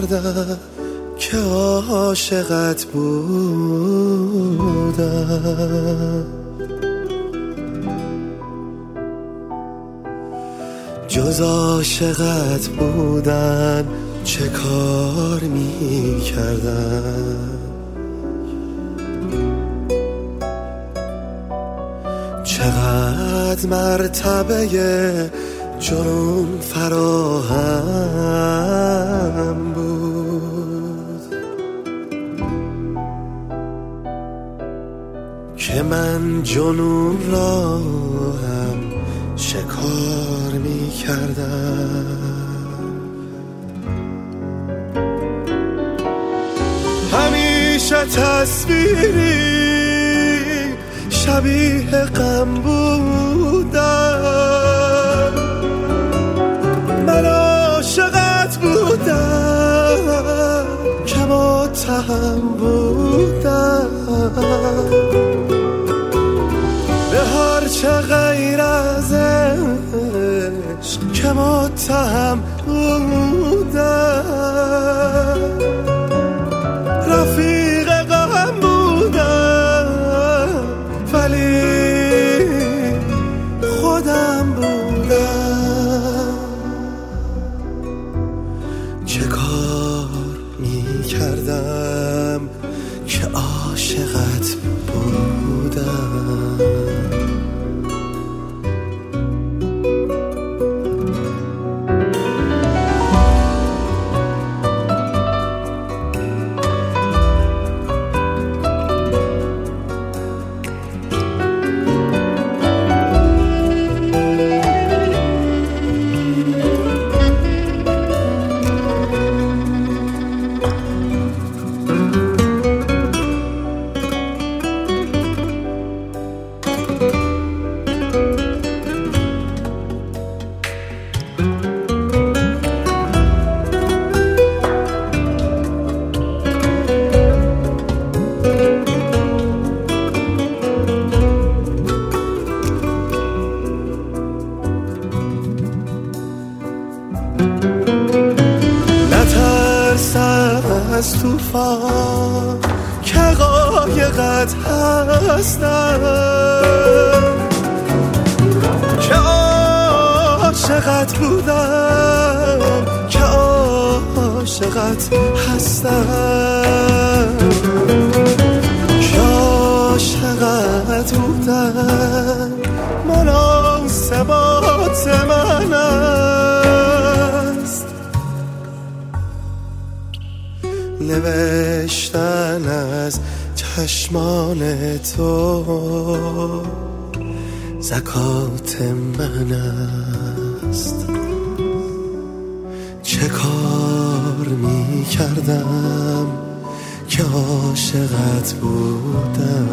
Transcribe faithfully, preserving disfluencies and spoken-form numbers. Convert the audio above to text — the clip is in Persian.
کردم که عاشقت بودم. جز عاشقت بودن چه کار می کردم؟ چقدر مرتبه جنون فراهم بود که من جنون را هم شکار می کردم. همیشه تصویری شبیه غم بودم، من عاشقت بودم که متهم بودم به هر چه غیر از عشق که متهم بودم. رفیق غم بودم ولی خودم بودم. چه کار می کردم که عاشقت بودم؟ از توفان که قایقت هستم، که عاشقت بودم، که عاشقت هستم، که عاشقت بودم. مناسبات من است نوشتن از چشمان تو، زکات من است. چه کار می کردم که عاشقت بودم؟